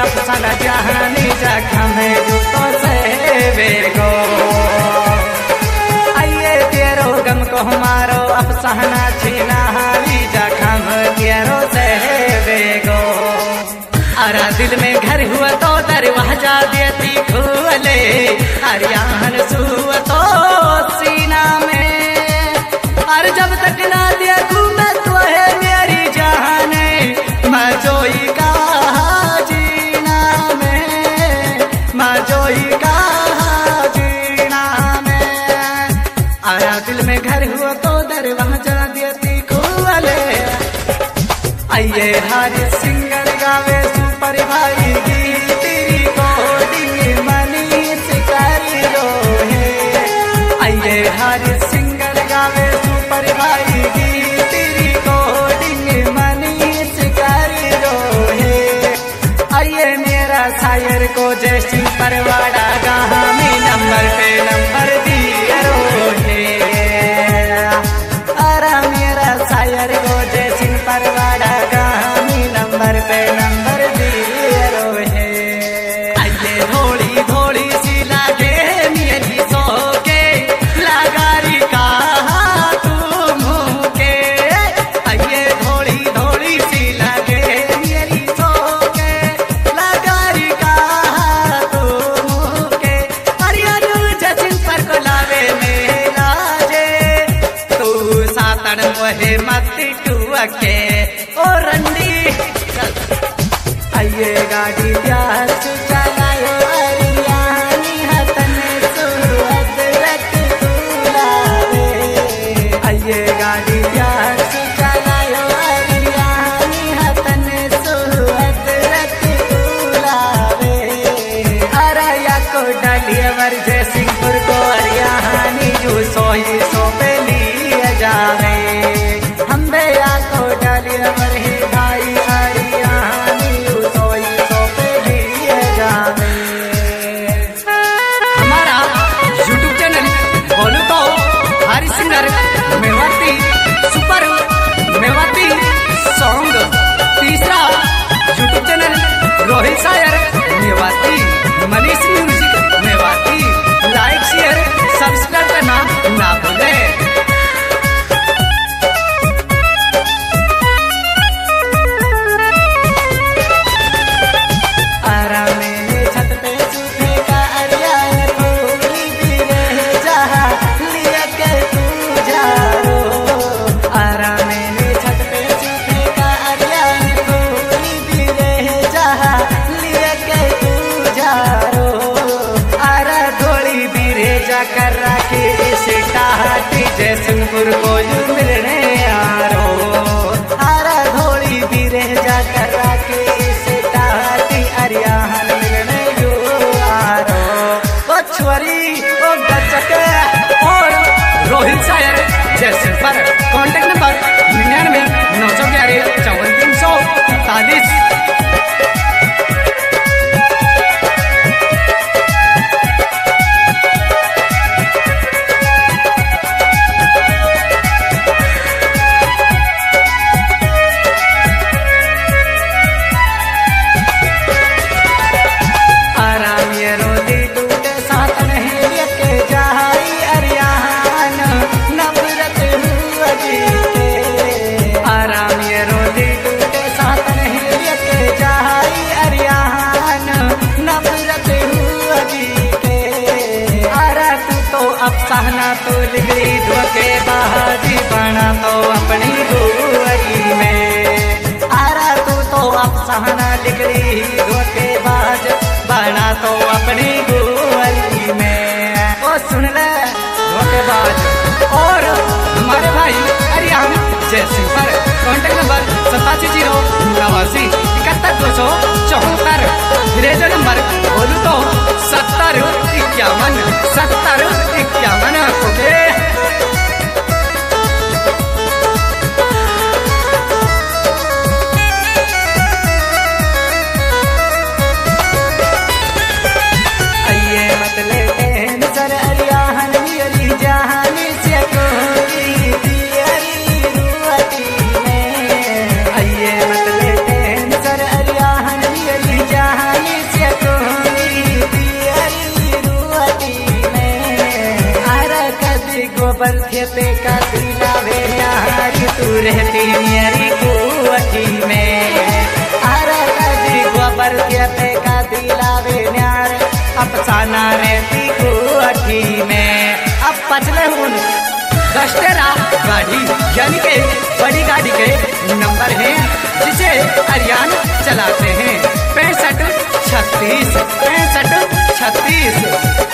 अफसाना जहानी जखम है तो से बेगो आइए तेरो गम को हमारो अफसाना छीना हावी जखम तेरो से बेगो अरा दिल में घर हुआ तो दरवाजा देती खोले अरियान सुआ तो सीना में और जब तक ना देखूं मैं तो है मेरी जाने मजोई का जीना में मजोई का जीना में आया दिल में घर हुआ तो दरवाजा देती खोले आइए हरि सिंगर गावे सुपर भाई की तेरी कोडिंग मनी शिकारी रो है आइए हरि सिंगर गावे सुपर भाई की तेरी कोडिंग मनी शिकारी रो है आइए मेरा शायर को जैसी परवाड़ा गाहा में नंबर पे नंबर दिया रो है अरे मेरा शायर को जैसी परवाड़ा नंबर पे नंबर दिए रो है आइए थोड़ी थोड़ी सी लागे मेरी सो के लगारी का तुम के आइए थोड़ी थोड़ी सी लागे मेरी सो के लगारी का तुम के अरियानु जचिन पर को लावे मेरा जे तू सातन मोहे मत टुआ के ओ रंडी आइए गाड़ी प्यार चलायो अरियानी हतन सुरत रख तुलावे आइए गाड़ी प्यार चलायो अरियानी हतन सुरत रख तुलावे अरया को डालिए वर जयसिंहपुर को अरियानी जो सोई सो पे लिए जावे हम बेया को डालिए वर भाई मेवाती सुपर मेवाती सॉन्ग तीसरा YouTube channel Rohit Shayar Mewati Manish music Mewati like share subscribe करना ना भूले कर रखे जयसिंहपुर को यू मिलने यारो आरा धोड़ी भी रह जा कर रखे अरियान मिलने यो आरो ओ छुरी ओ गचक और रोहित शायर जयसिंहपुर कॉन्टेक्ट नंबर 99 911 54 343 अफसाना तो लिगड़ी धोखे बाजी बना तो अपनी गुवरी में आरा तो अफसाना लिगड़ी धोखे बाज बना तो अपनी गुवरी में ओ सुन ले धोखेबाज और हमारे भाई अरियान जयसिंहपुर कॉन्टेक्ट नंबर 8780717174 रेजर नंबर बोलू तो 7051 ओके। जहाँ गोबर थे पे का दिलावे न्यारी तू रहती मेरी कुवटी में अरे कदी गोबर थे पे का दिलावे न्यार अफसाना रहती कुवटी में। अब पछले हूँ दस्तेरा गाड़ी यानी के बड़ी गाड़ी के नंबर है जिसे अरियान चलाते हैं 6536 6536।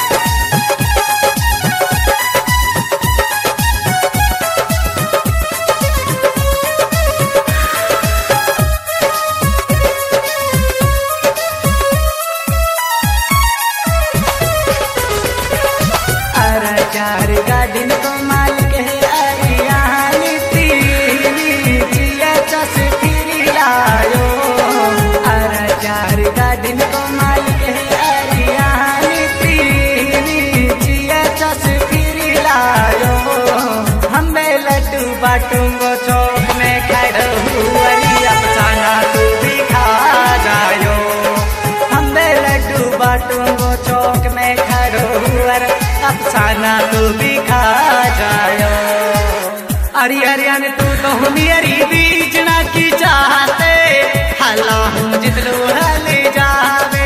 चार गाड़ी को मालिक है अरियानी तीनी जिया चस फिरी लायो अरे चार गाड़ी को मालिक है अरियानी तीनी जिया चस फिरी लायो हमें लड्डू बाटूंगो चौक में खड़ा हुई अफसाना तू भी खा जायो हमें लड्डू बाटूंगो चौक में खड़ा हुआ अफसाना तू भी खा जायो। अरे अरियान तू तो मेरी बीजना की चाहते हला हूँ जितलू हल जावे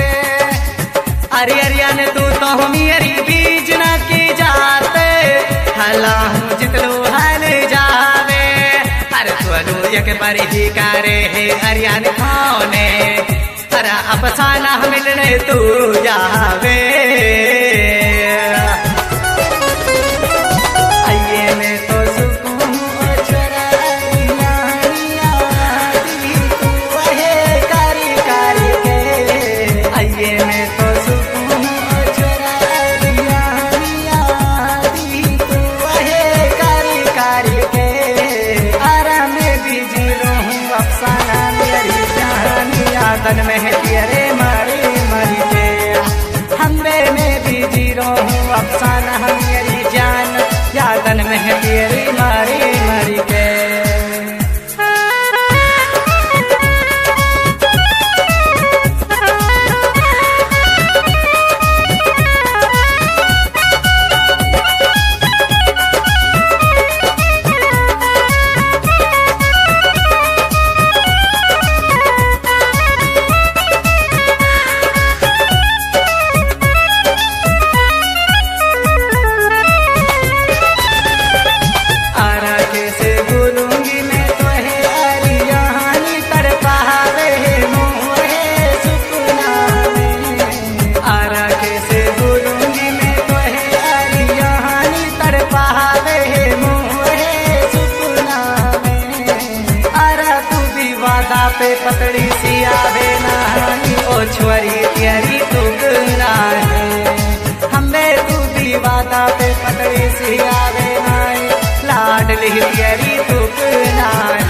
अरे अरियान तू तो मेरी बीजना की जाते हला हूँ जितलू हल जावे अरे तू एक बारी ही करे है अरियान खाने अरे अफसाना मिलने तू जावे यादन में है तेरे मारी मरी के हमें में भी जीरो हूँ अफसाना मेरी जान यादन में है तेरी मारी मरी के। पे पतड़ी सी आवे नानी ओ छोरी तेरी तुगना है हमें तू दीवाना पे पतड़ी सी आवे नानी लाडली तेरी तुगना है।